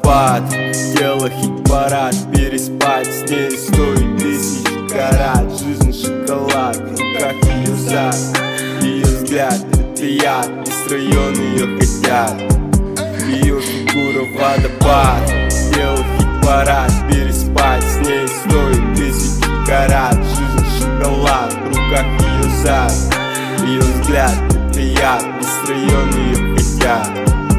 водопад, тело хит-парад, переспать с ней стоит 1000 карат. Жизнь шоколад, в руках ее зад, ее взгляд это яд, весь район ее хотят. Ее фигура водопад, тело хит-парад, переспать с ней стоит 1000 карат. Жизнь шоколад, в руках ее зад, ее взгляд это яд, весь район ее хотят.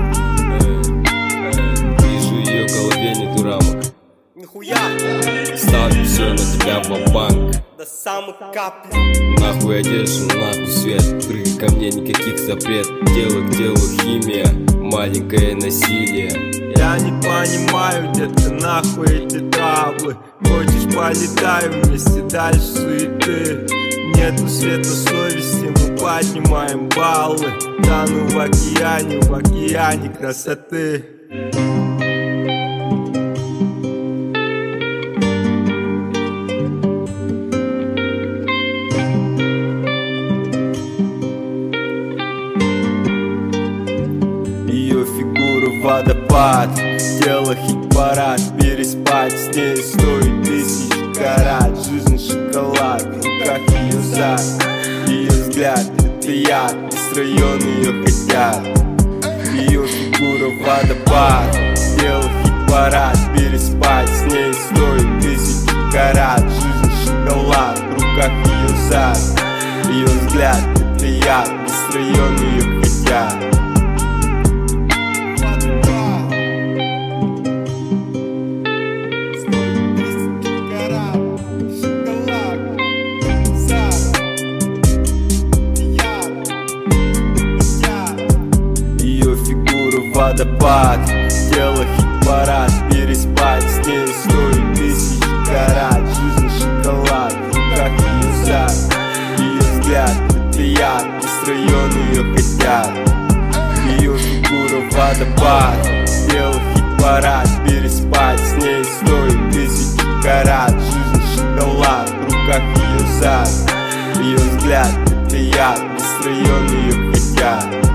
Вижу ее в голове нету рамок, Нихуя, ставлю все на тебя ва-банк. до самых капель. Нахуй одежду, нахуй свет, прыгай ко мне, никаких запрет. Тело к телу химия, маленькое насилие. Я не понимаю, детка, нахуй эти траблы. Хочешь, полетаю вместе, дальше суеты. Нету света совести, мы поднимаем баллы. Тону в океане красоты. Ее фигура водопад, тело хит-парад, переспать с ней стоит 1000 карат. Жизнь шоколад, в руках ее зад, ее взгляд это яд, весь район ее хотят. Ее фигура водопад, тело хит-парад, переспать с ней стоит 1000 карат. Жизнь шоколад, в руках ее зад, ее взгляд это яд, весь район ее хотят. Водопад, тело хит-парад, переспать с ней стоит 1000 карат. Жизнь шоколад, в руках ее зад, ее взгляд это яд, весь район ее хотят. Ее фигура водопад, тело хит-парад, переспать с ней стоит 1000 карат. Жизнь шоколад, в руках ее зад, ее взгляд это яд, весь район ее хотят.